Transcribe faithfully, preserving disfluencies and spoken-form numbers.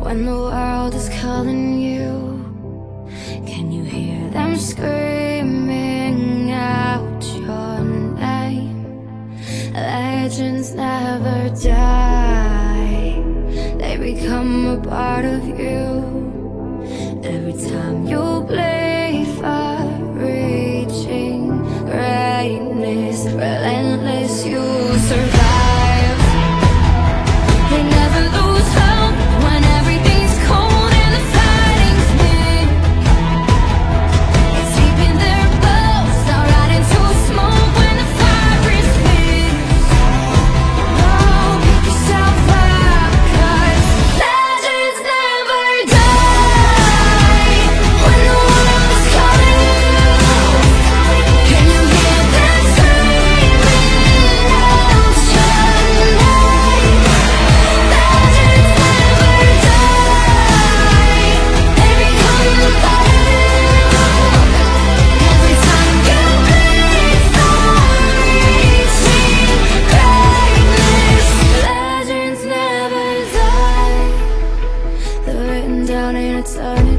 when the world is calling you? Can you hear them screaming out your name? Legends never die, they become a part of you. Every time you play for reaching greatness, relentless, you survive. They never lose hope when everything's cold and the fighting's near. It's deep in their bones, not right into smoke when the fire is fierce. Oh, pick yourself up, 'cause legends never die. When the world is calling you, can you hear them screaming out your name? Legends never die, they become a part of you. Every time you bleed for reaching greatness, legends never die. They're written down in eternity.